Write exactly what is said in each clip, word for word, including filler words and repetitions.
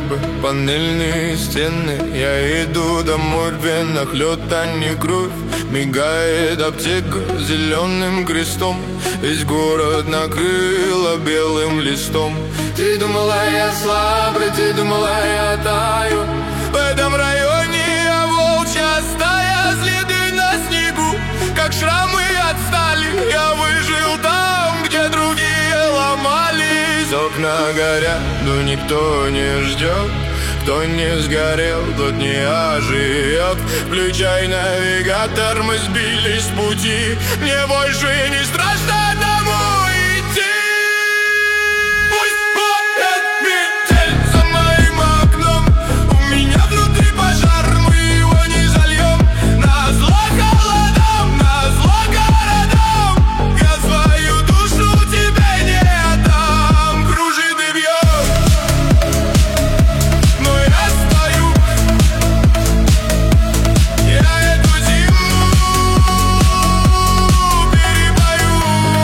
небо, панельные стены. Я иду домой, в венах лед, а не кровь. Мигает аптека зеленым крестом. Весь город накрыло белым листом. Ты думала, я слабый, ты думала, я таю. В этом районе я волчья стая. Следы на снегу, как шрамы от стали. Я выжил там, где другие ломались. Окна горят, но никто не ждет. Кто не сгорел, тот не оживет. Включай навигатор, мы сбились с пути. Мне больше не страшно домой идти. Пусть поет метель за моим окном. У меня внутри пожар, мы его не зальем. Назло холодам, назло городам. Я свою душу тебе не отдам. Кружит и бьет, но я стою. Я эту зиму перебою.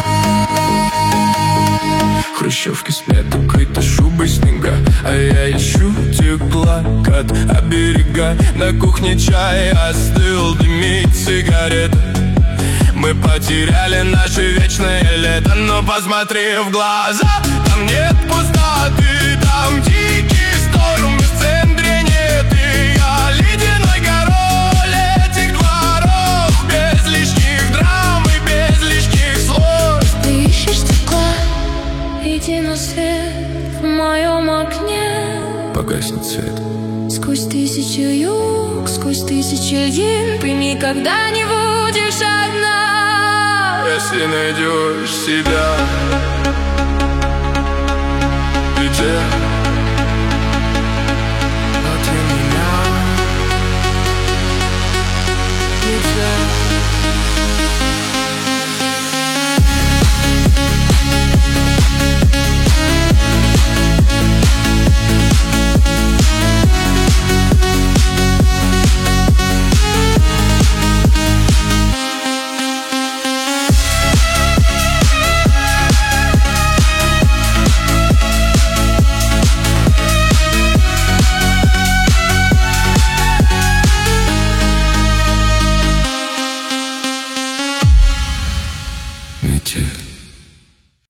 Хрущевки спят, укрыты шубой снега, а я ищу тепла, от оберега. На кухне чай остыл, дымит сигарет. Мы потеряли наше вечное лето. Но посмотри в глаза, там нет пустоты, там дикий шторм, в центре нет. И я ледяной король этих дворов, без лишних драм и без лишних слов. Ты ищешь тепла, иди на свет в моем окне. Погаснет свет. Сквозь тысячу юг, сквозь тысячу дней ты никогда не будешь одна. Если найдешь себя.